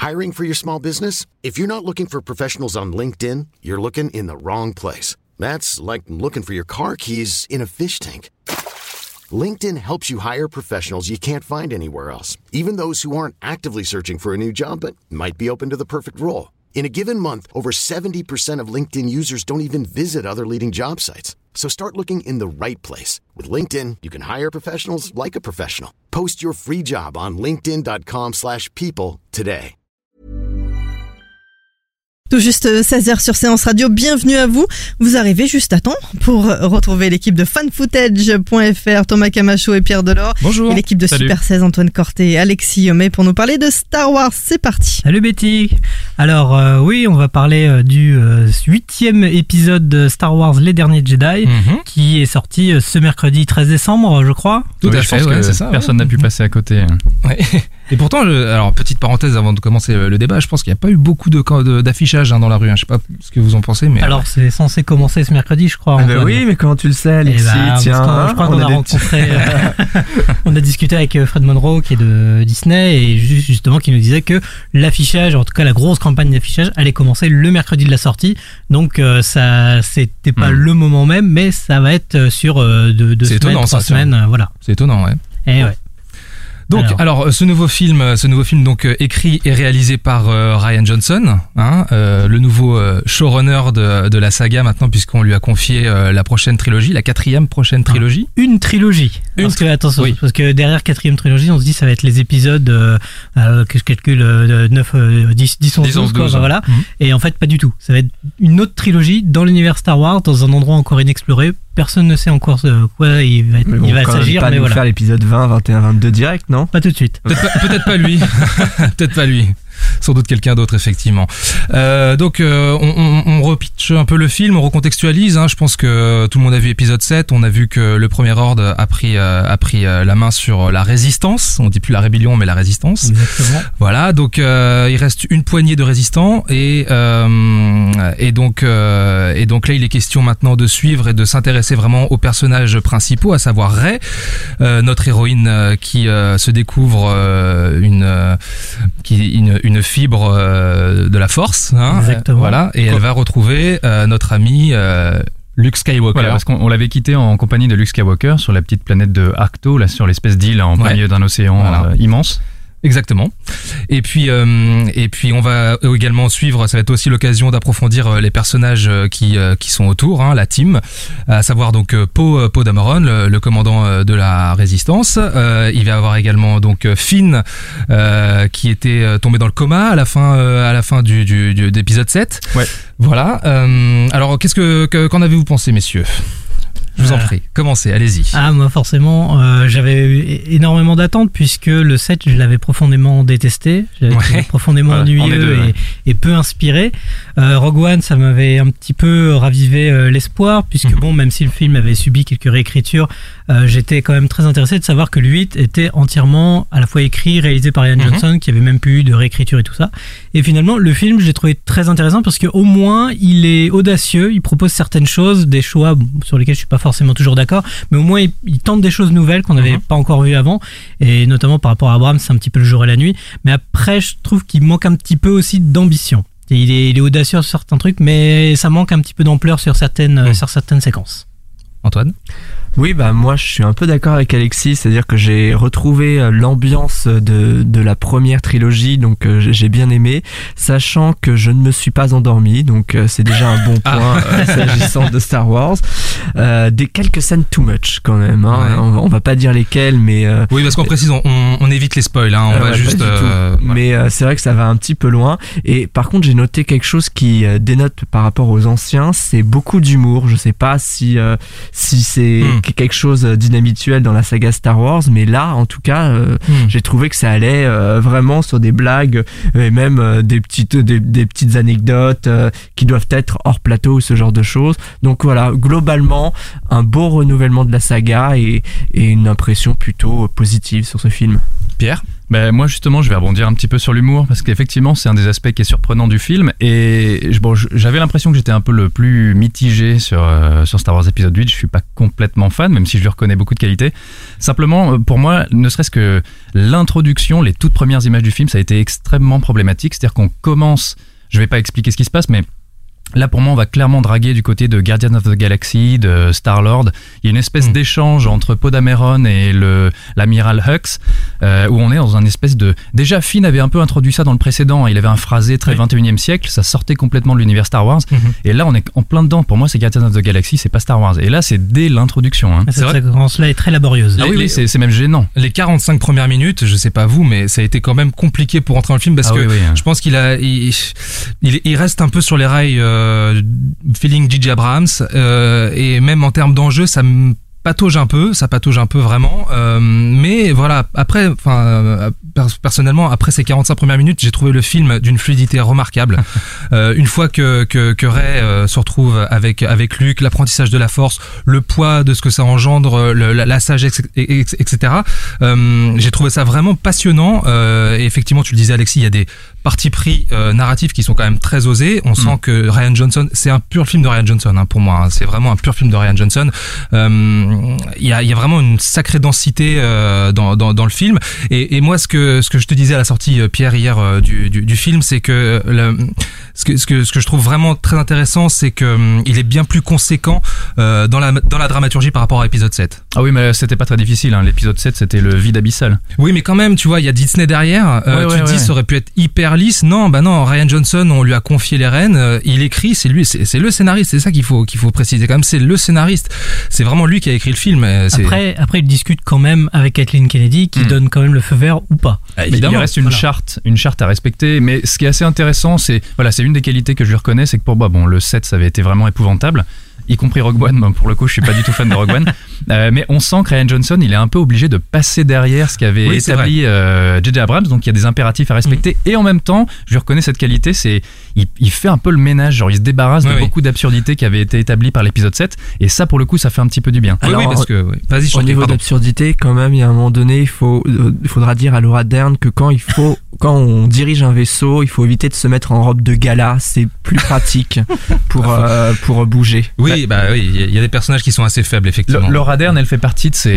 Hiring for your small business? If you're not looking for professionals on LinkedIn, you're looking in the wrong place. That's like looking for your car keys in a fish tank. LinkedIn helps you hire professionals you can't find anywhere else, even those who aren't actively searching for a new job but might be open to the perfect role. In a given month, over 70% of LinkedIn users don't even visit other leading job sites. So start looking in the right place. With LinkedIn, you can hire professionals like a professional. Post your free job on linkedin.com/people today. Tout juste 16h sur Séance Radio, bienvenue à vous. Vous arrivez juste à temps pour retrouver l'équipe de fanfootage.fr, Thomas Camacho et Pierre Delors. Bonjour. Et l'équipe de Salut. Super 16, Antoine Corté et Alexis Yomé pour nous parler de Star Wars. C'est parti. Salut Betty. Alors oui, on va parler du 8e épisode de Star Wars Les Derniers Jedi, qui est sorti ce mercredi 13 décembre, je crois. Tout à fait, ouais, c'est ça. Personne n'a pu passer à côté. Ouais. Et pourtant, alors petite parenthèse avant de commencer le débat, je pense qu'il n'y a pas eu beaucoup d'affichage dans la rue. Je sais pas ce que vous en pensez, mais alors c'est censé commencer ce mercredi, je crois. Oui, mais comment tu le sais, Alexis? Tiens, je crois qu'on a rencontré, on a discuté avec Fred Monroe qui est de Disney et justement qui nous disait que l'affichage, en tout cas la grosse campagne d'affichage, allait commencer le mercredi de la sortie. Donc ça, c'était pas le moment même, mais ça va être sur 2 semaines, 3 semaines, voilà. C'est étonnant, ouais. Et ouais. Donc, alors ce nouveau film donc écrit et réalisé par Rian Johnson, le nouveau showrunner de la saga maintenant, puisqu'on lui a confié la prochaine trilogie, la 4e prochaine trilogie. Une trilogie. Parce que attention, parce que derrière 4e trilogie, on se dit ça va être les épisodes que je calcule 9, 10, 11, 12, quoi, voilà. Et en fait, pas du tout. Ça va être une autre trilogie dans l'univers Star Wars, dans un endroit encore inexploré. Personne ne sait encore quoi il va s'agir, pas mais voilà. Faire l'épisode 20, 21, 22 direct, non? Pas tout de suite. Peut-être pas lui. Peut-être pas lui. Sans doute quelqu'un d'autre, effectivement. Donc on repitch un peu le film, on recontextualise. Je pense que tout le monde a vu épisode 7. On a vu que le Premier Ordre a pris la main sur la Résistance. On dit plus la rébellion, mais la Résistance. Exactement. Voilà. Donc il reste une poignée de résistants et donc là il est question maintenant de suivre et de s'intéresser vraiment aux personnages principaux, à savoir Rey, notre héroïne qui se découvre une fibre de la force, Exactement. Voilà, et elle va retrouver notre ami Luke Skywalker. Voilà, parce qu'on l'avait quitté en compagnie de Luke Skywalker sur la petite planète de Ahch-To, là sur l'espèce d'île en plein milieu d'un océan immense. Exactement. Et puis on va également suivre, ça va être aussi l'occasion d'approfondir les personnages qui sont autour, la team, à savoir donc Poe Dameron, le commandant de la Résistance. Il va y avoir également donc Finn qui était tombé dans le coma à la fin d'épisode 7. Ouais. Voilà. Alors qu'en avez-vous pensé, messieurs? Je vous en prie, commencez, allez-y. Moi forcément, j'avais eu énormément d'attentes puisque le 7, je l'avais profondément détesté, j'avais trouvé profondément ennuyeux et peu inspiré. Rogue One, ça m'avait un petit peu ravivé l'espoir puisque même si le film avait subi quelques réécritures, j'étais quand même très intéressé de savoir que le 8 était entièrement à la fois écrit, réalisé par Rian Johnson, qui avait même plus eu de réécriture et tout ça. Et finalement, le film, je l'ai trouvé très intéressant parce qu'au moins, il est audacieux, il propose certaines choses, des choix sur lesquels je suis pas forcément toujours d'accord, mais au moins il tente des choses nouvelles qu'on n'avait pas encore vues avant, et notamment par rapport à Abrams, c'est un petit peu le jour et la nuit. Mais après, je trouve qu'il manque un petit peu aussi d'ambition. Il est audacieux sur certains trucs, mais ça manque un petit peu d'ampleur sur certaines séquences. Antoine? Oui, moi je suis un peu d'accord avec Alexis, c'est-à-dire que j'ai retrouvé l'ambiance de la première trilogie, donc j'ai bien aimé, sachant que je ne me suis pas endormi, donc c'est déjà un bon point s'agissant de Star Wars. Des quelques scènes too much quand même, on va pas dire lesquelles, mais oui, parce qu'on précise, on évite les spoils, on va juste mais c'est vrai que ça va un petit peu loin. Et par contre, j'ai noté quelque chose qui dénote par rapport aux anciens, c'est beaucoup d'humour. Je sais pas si c'est quelque chose d'inhabituel dans la saga Star Wars, mais là en tout cas j'ai trouvé que ça allait vraiment sur des blagues et même des petites anecdotes qui doivent être hors plateau ou ce genre de choses. Donc voilà, globalement un beau renouvellement de la saga et une impression plutôt positive sur ce film. Pierre? Ben moi justement je vais rebondir un petit peu sur l'humour parce qu'effectivement c'est un des aspects qui est surprenant du film et j'avais l'impression que j'étais un peu le plus mitigé sur Star Wars épisode 8. Je suis pas complètement fan même si je lui reconnais beaucoup de qualités. Simplement pour moi ne serait-ce que l'introduction, les toutes premières images du film ça a été extrêmement problématique. C'est-à-dire qu'on commence, je vais pas expliquer ce qui se passe mais là, pour moi, on va clairement draguer du côté de Guardians of the Galaxy, de Star-Lord. Il y a une espèce d'échange entre Poe Dameron et l'amiral Hux, où on est dans un espèce de... Déjà, Finn avait un peu introduit ça dans le précédent. Il avait un phrasé très 21e siècle. Ça sortait complètement de l'univers Star Wars. Et là, on est en plein dedans. Pour moi, c'est Guardians of the Galaxy, c'est pas Star Wars. Et là, c'est dès l'introduction. Hein. Cette séquence-là est très laborieuse. Oui, c'est même gênant. Les 45 premières minutes, je sais pas vous, mais ça a été quand même compliqué pour entrer dans le film parce que je pense qu'il reste un peu sur les rails feeling J.J. Abrams et même en termes d'enjeu ça patauge un peu vraiment mais voilà après personnellement après ces 45 premières minutes j'ai trouvé le film d'une fluidité remarquable une fois que Rey se retrouve avec Luke, l'apprentissage de la force, le poids de ce que ça engendre, la sagesse etc. J'ai trouvé ça vraiment passionnant et effectivement tu le disais Alexis, il y a des partis pris narratifs qui sont quand même très osés. On sent que Rian Johnson, c'est un pur film de Rian Johnson hein, pour moi, hein. C'est vraiment un pur film de Rian Johnson. Il y a vraiment une sacrée densité dans le film et moi ce que je te disais à la sortie Pierre hier du film, c'est que ce que je trouve vraiment très intéressant, c'est que il est bien plus conséquent dans la dramaturgie par rapport à l'épisode 7. Ah oui, mais c'était pas très difficile hein. L'épisode 7 c'était le vide abyssal. Oui, mais quand même, tu vois, il y a Disney derrière. Tu te dis ça aurait pu être hyper lisse. Non, Rian Johnson, on lui a confié les rênes, il écrit, c'est lui, c'est le scénariste, c'est ça qu'il faut préciser quand même, c'est le scénariste. C'est vraiment lui qui a écrit le film. Après il discute quand même avec Kathleen Kennedy qui donne quand même le feu vert ou pas. Évidemment. Il reste une charte à respecter, mais ce qui est assez intéressant, c'est une des qualités que je lui reconnais, c'est que pour moi, le 7 ça avait été vraiment épouvantable. Y compris Rogue One, pour le coup je suis pas du tout fan de Rogue One, mais on sent que Rian Johnson il est un peu obligé de passer derrière ce qu'avait établi J.J. Abrams, donc il y a des impératifs à respecter et en même temps je lui reconnais cette qualité, c'est il fait un peu le ménage, genre il se débarrasse de beaucoup d'absurdités qui avaient été établies par l'épisode 7 et ça pour le coup ça fait un petit peu du bien. Alors, parce que vas-y, au niveau d'absurdité quand même il y a un moment donné il faudra dire à Laura Dern que quand on dirige un vaisseau il faut éviter de se mettre en robe de gala, c'est plus pratique pour bouger. Oui, il y a des personnages qui sont assez faibles, effectivement. Laura Dern, elle fait partie de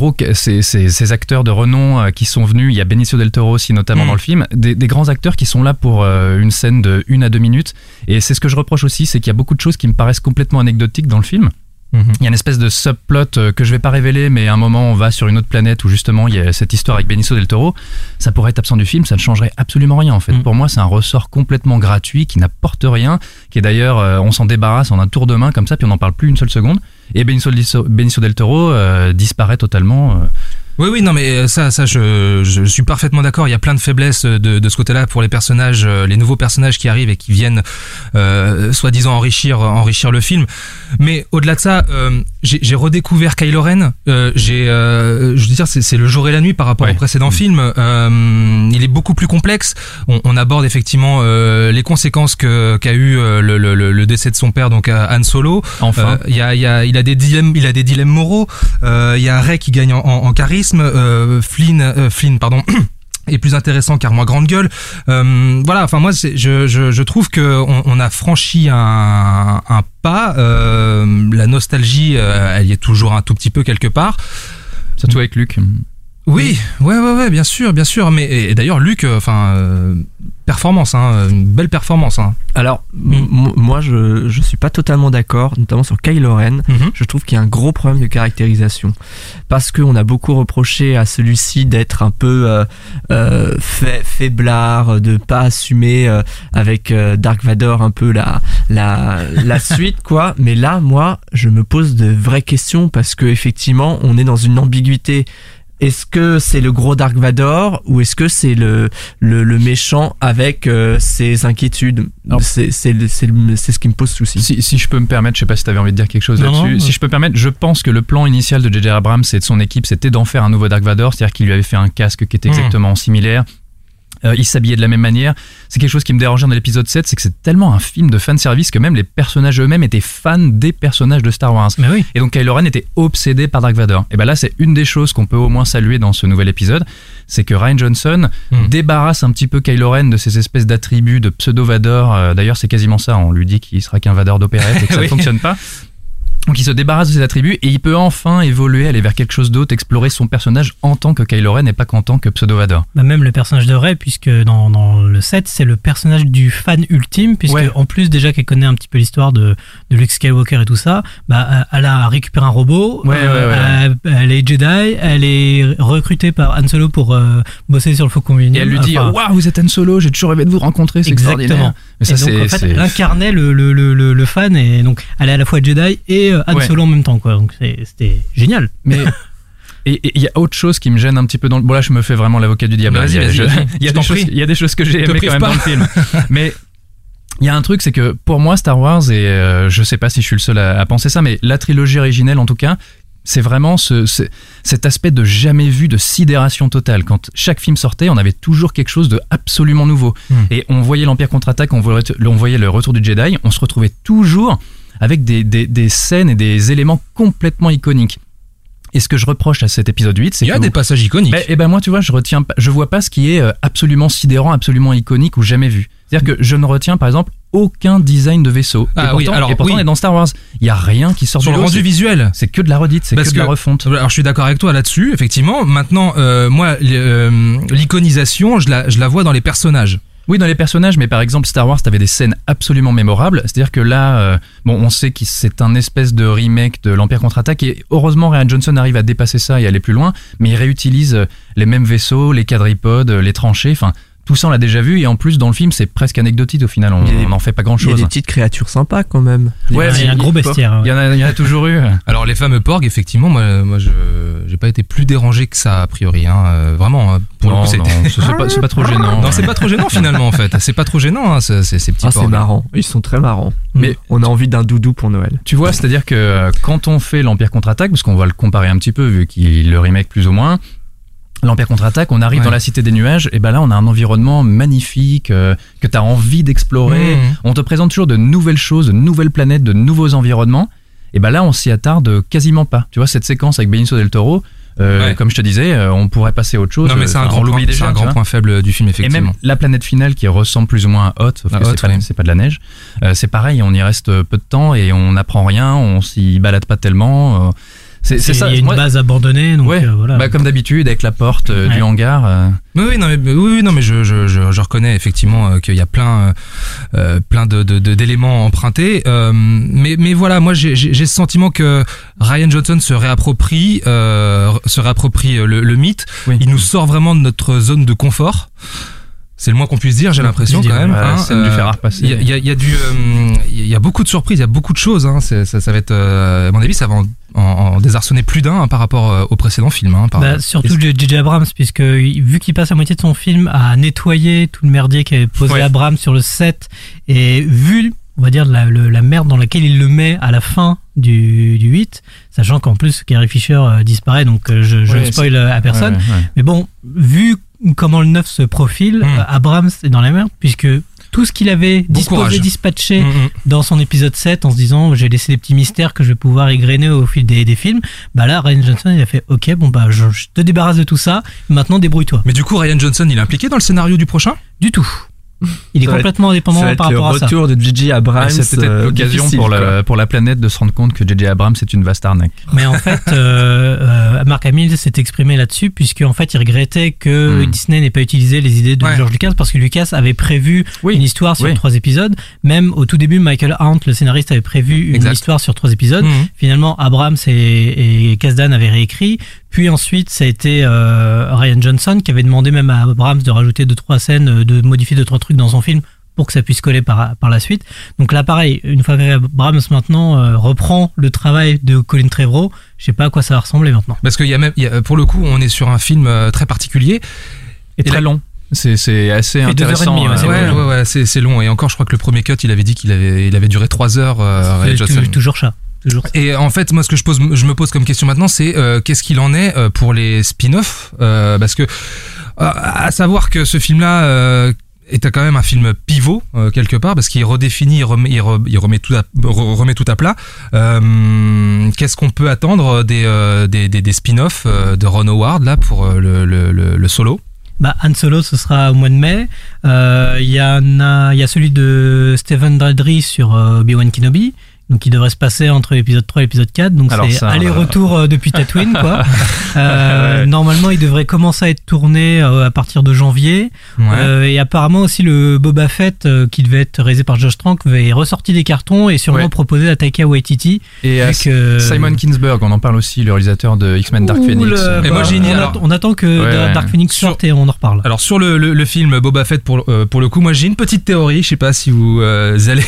ces acteurs de renom qui sont venus. Il y a Benicio del Toro aussi, notamment dans le film. Des grands acteurs qui sont là pour une scène de 1 à 2 minutes. Et c'est ce que je reproche aussi, c'est qu'il y a beaucoup de choses qui me paraissent complètement anecdotiques dans le film. Il y a une espèce de subplot que je vais pas révéler, mais à un moment on va sur une autre planète où justement il y a cette histoire avec Benicio del Toro. Ça pourrait être absent du film, ça ne changerait absolument rien en fait. Pour moi c'est un ressort complètement gratuit qui n'apporte rien, qui est d'ailleurs on s'en débarrasse en un tour de main comme ça puis on n'en parle plus une seule seconde. Et Benicio del Toro disparaît totalement. Oui, non, mais ça, je suis parfaitement d'accord. Il y a plein de faiblesses de ce côté-là pour les personnages, les nouveaux personnages qui arrivent et qui viennent, soi-disant enrichir le film. Mais au-delà de ça, j'ai redécouvert Kylo Ren. Je veux dire, c'est le jour et la nuit par rapport au précédent film. Il est beaucoup plus complexe. On aborde effectivement les conséquences qu'a eu le décès de son père, donc Han Solo. Enfin, il a des dilemmes moraux. Il y a Rey qui gagne en charisme. Flynn, pardon. est plus intéressant car moins grande gueule. Voilà, enfin moi je trouve que on a franchi un pas. La nostalgie, elle y est toujours un tout petit peu quelque part. Surtout avec Luke. Oui, ouais, bien sûr. Mais et d'ailleurs Luke, performance, une belle performance. Alors moi je suis pas totalement d'accord, notamment sur Kylo Ren. Je trouve qu'il y a un gros problème de caractérisation parce qu'on a beaucoup reproché à celui-ci d'être un peu faiblard, de pas assumer avec Dark Vador un peu la suite quoi. Mais là moi je me pose de vraies questions parce que effectivement on est dans une ambiguïté. Est-ce que c'est le gros Dark Vador ou est-ce que c'est le méchant avec ses inquiétudes? C'est ce qui me pose souci. Si je peux me permettre, je sais pas si tu avais envie de dire quelque chose là-dessus. Si je peux me permettre, je pense que le plan initial de J.J. Abrams et de son équipe, c'était d'en faire un nouveau Dark Vador, c'est-à-dire qu'il lui avait fait un casque qui était exactement similaire. Ils s'habillaient de la même manière. C'est quelque chose qui me dérangeait dans l'épisode 7, c'est que c'est tellement un film de fanservice que même les personnages eux-mêmes étaient fans des personnages de Star Wars. Mais oui. Et donc Kylo Ren était obsédé par Dark Vador. Et ben là, c'est une des choses qu'on peut au moins saluer dans ce nouvel épisode, c'est que Rian Johnson débarrasse un petit peu Kylo Ren de ces espèces d'attributs de pseudo-Vador. D'ailleurs, c'est quasiment ça. On lui dit qu'il sera qu'un Vador d'opérette et que ça ne fonctionne pas. Donc il se débarrasse de ses attributs et il peut enfin évoluer, aller vers quelque chose d'autre, explorer son personnage en tant que Kylo Ren et pas qu'en tant que pseudo-Vador. Bah même le personnage de Rey, puisque dans le set, c'est le personnage du fan ultime, puisque en plus déjà qu'elle connaît un petit peu l'histoire de Luke Skywalker et tout ça, bah elle a récupéré un robot, elle est Jedi, elle est recrutée par Han Solo pour bosser sur le Faucon Millennium. Et elle lui dit waouh, vous êtes Han Solo, j'ai toujours rêvé de vous rencontrer, c'est extraordinaire. Mais ça, et donc en fait, elle incarnait le fan, et donc elle est à la fois Jedi et Han Solo en même temps, quoi. Donc c'était génial. Mais et il y a autre chose qui me gêne un petit peu dans le... Bon là je me fais vraiment l'avocat du diable. Vas-y, il y a des choses que j'ai aimées quand même dans le film. Mais il y a un truc, c'est que pour moi Star Wars, et je sais pas si je suis le seul à penser ça, mais la trilogie originelle en tout cas, c'est vraiment cet aspect de jamais vu, de sidération totale. Quand chaque film sortait, on avait toujours quelque chose de absolument nouveau. Et on voyait l'Empire contre-attaque, on voyait le retour du Jedi, on se retrouvait toujours avec des scènes et des éléments complètement iconiques. Et ce que je reproche à cet épisode 8, c'est qu'il y a des passages iconiques. Et ben moi, tu vois, je vois pas ce qui est absolument sidérant, absolument iconique ou jamais vu. C'est-à-dire que je ne retiens, par exemple, aucun design de vaisseau. Et pourtant, on est dans Star Wars. Il y a rien qui sort du lot. Sur le rendu visuel. C'est que de la redite, c'est que de la refonte. Alors, je suis d'accord avec toi là-dessus, effectivement. Maintenant, moi, l'iconisation, je la vois dans les personnages. Oui, dans les personnages, mais par exemple Star Wars, t'avais des scènes absolument mémorables. C'est-à-dire que là, on sait que c'est un espèce de remake de l'Empire contre-attaque, et heureusement Rian Johnson arrive à dépasser ça et aller plus loin, mais il réutilise les mêmes vaisseaux, les quadripodes, les tranchées, enfin... Tout ça, on l'a déjà vu, et en plus, dans le film, c'est presque anecdotique au final. On n'en fait pas grand-chose. Il y a des petites créatures sympas quand même. Il y a un gros bestiaire. Il y en a toujours eu. Alors, les fameux porgs, effectivement, moi j'ai pas été plus dérangé que ça, a priori. Vraiment, pour le coup, c'est pas trop gênant. Non, c'est pas trop gênant finalement, en fait. C'est pas trop gênant, ces petits porgs. C'est marrant. Ils sont très marrants. Mais on a envie d'un doudou pour Noël. Tu vois, c'est-à-dire que quand on fait l'Empire contre-attaque, parce qu'on va le comparer un petit peu, vu qu'il le remake plus ou moins, l'Empire contre-attaque, on arrive dans la Cité des Nuages, et ben là on a un environnement magnifique que t'as envie d'explorer. On te présente toujours de nouvelles choses, de nouvelles planètes, de nouveaux environnements. Et ben là on s'y attarde quasiment pas. Tu vois, cette séquence avec Benicio del Toro, comme je te disais, on pourrait passer à autre chose. Non mais c'est un grand point faible du film, effectivement. Et même la planète finale qui ressemble plus ou moins à Hoth, sauf que c'est pas de la neige. C'est pareil, on y reste peu de temps et on n'apprend rien, on s'y balade pas tellement. C'est ça. Il y a une base abandonnée, donc voilà. Bah, comme d'habitude, avec la porte du hangar. Oui, non, mais je reconnais effectivement qu'il y a plein d'éléments empruntés. Mais voilà, moi j'ai ce sentiment que Rian Johnson se réapproprie le mythe. Oui. Il nous sort vraiment de notre zone de confort. C'est le moins qu'on puisse dire, j'ai l'impression quand même. Scène du fer à repasser. Il y a beaucoup de surprises, il y a beaucoup de choses. Ça va être, à mon avis, ça va en désarçonner plus d'un par rapport au précédent film. Surtout J.J. Abrams, puisque vu qu'il passe la moitié de son film à nettoyer tout le merdier qu'avait posé Abrams sur le set, et vu, on va dire, la merde dans laquelle il le met à la fin du 8, sachant qu'en plus Carrie Fisher disparaît, donc je ne spoil à personne. Mais bon, vu comment le 9 se profile, Abrams est dans la merde, puisque tout ce qu'il avait dispatché dans son épisode 7 en se disant j'ai laissé des petits mystères que je vais pouvoir égrener au fil des films, bah là Rian Johnson il a fait ok, bon bah je te débarrasse de tout ça, maintenant débrouille-toi. Mais du coup Rian Johnson il est impliqué dans le scénario du prochain ? Du tout. Il est complètement indépendant par rapport à ça. Le retour de J.J. Abrams, c'est peut-être l'occasion pour la planète de se rendre compte que J.J. Abrams c'est une vaste arnaque. Mais en fait, Mark Hamill s'est exprimé là-dessus, puisque en fait il regrettait que Disney n'ait pas utilisé les idées de George Lucas, parce que Lucas avait prévu une histoire sur 3 épisodes. Même au tout début, Michael Arndt, le scénariste, avait prévu une histoire sur 3 épisodes. Finalement, Abrams et Kasdan avaient réécrit. Puis ensuite, ça a été Rian Johnson qui avait demandé même à Abrams de rajouter 2-3 scènes, de modifier 2-3 trucs dans son film pour que ça puisse coller par la suite. Donc là, pareil, une fois qu'Abrams maintenant reprend le travail de Colin Trevorrow, je sais pas à quoi ça va ressembler maintenant. Parce qu'il y a même, pour le coup, on est sur un film très particulier et très long. C'est assez intéressant. 2h30, c'est long. Et encore, je crois que le premier cut, il avait dit qu'il avait duré 3 heures. Toujours ça. Toujours. Et en fait, moi, ce que je me pose comme question maintenant, c'est qu'est-ce qu'il en est pour les spin-offs, parce que à savoir que ce film-là est quand même un film pivot quelque part, parce qu'il redéfinit, il remet tout à plat. Qu'est-ce qu'on peut attendre des spin-offs de Ron Howard là pour le Solo? Han Solo, ce sera au mois de mai. Il y a celui de Stephen Daldry sur Obi-Wan Kenobi. Donc il devrait se passer entre l'épisode 3 et l'épisode 4. Donc alors c'est aller-retour depuis Tatooine, quoi. Ouais. Normalement, il devrait commencer à être tourné à partir de janvier. Ouais. Et apparemment aussi le Boba Fett qui devait être réalisé par Josh Trank est ressorti des cartons et sûrement proposé à Taika Waititi. Et Simon Kinberg, on en parle aussi, le réalisateur de X-Men Dark Phoenix. Et moi j'ai on attend que Dark Phoenix sorte et on en reparle. Alors sur le film Boba Fett pour le coup, moi j'ai une petite théorie. Je sais pas si vous allez.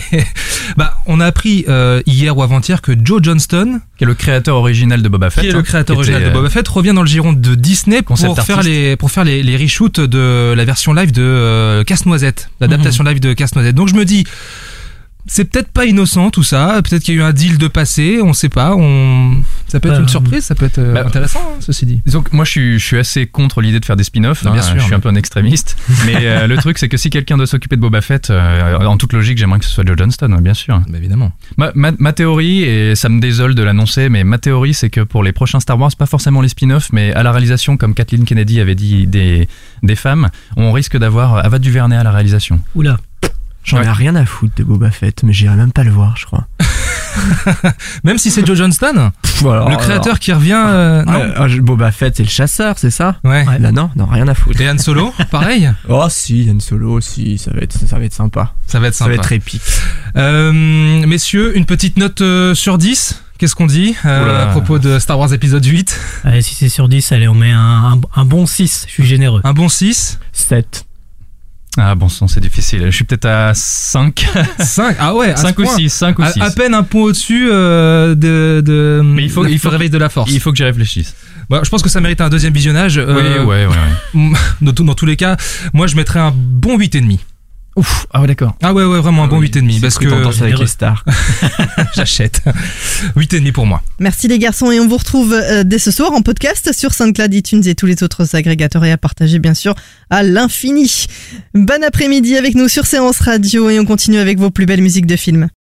On a appris hier ou avant-hier que Joe Johnston, qui est le créateur original de Boba Fett, revient dans le giron de Disney pour faire les reshoots de la version live de Casse-Noisette, l'adaptation live de Casse-Noisette. Donc je me dis, c'est peut-être pas innocent tout ça, peut-être qu'il y a eu un deal de passé, on sait pas, ça peut être une surprise, ça peut être intéressant, ceci dit. Disons que moi je suis assez contre l'idée de faire des spin-offs, bien sûr, je suis un peu un extrémiste, mais le truc c'est que si quelqu'un doit s'occuper de Boba Fett, en toute logique j'aimerais que ce soit Joe Johnston, bien sûr. Bah, évidemment. Ma théorie, et ça me désole de l'annoncer, mais ma théorie c'est que pour les prochains Star Wars, pas forcément les spin-offs, mais à la réalisation, comme Kathleen Kennedy avait dit des femmes, on risque d'avoir Ava DuVernay à la réalisation. Oula. J'en ai rien à foutre de Boba Fett, mais j'irai même pas le voir, je crois. Même si c'est Joe Johnston, le créateur qui revient. Boba Fett, c'est le chasseur, c'est ça? Ouais. Là, non, rien à foutre. Et Han Solo, pareil? Oh, si, Han Solo aussi, ça va être sympa. Ça va être épique. Messieurs, une petite note sur 10. Qu'est-ce qu'on dit à propos de Star Wars épisode 8? Allez, si c'est sur 10, allez, on met un bon 6, je suis généreux. Un bon 6? 7. Ah bon sang, c'est difficile. Je suis peut-être à 5. 5? Ah ouais, 5 ou 6, 5 ou 6. À peine un point au-dessus Mais il faut réveil de la force. Il faut que j'y réfléchisse. Je pense que ça mérite un deuxième visionnage. Ouais. Dans tous les cas, moi je mettrais un bon 8,5. Ouf, ah ouais, d'accord. Ah ouais, vraiment un bon 8,5 parce que tendance avec les stars. J'achète. 8,5 pour moi. Merci les garçons et on vous retrouve dès ce soir en podcast sur SoundCloud, iTunes et tous les autres agrégateurs et à partager bien sûr à l'infini. Bon après-midi avec nous sur Séance Radio et on continue avec vos plus belles musiques de films.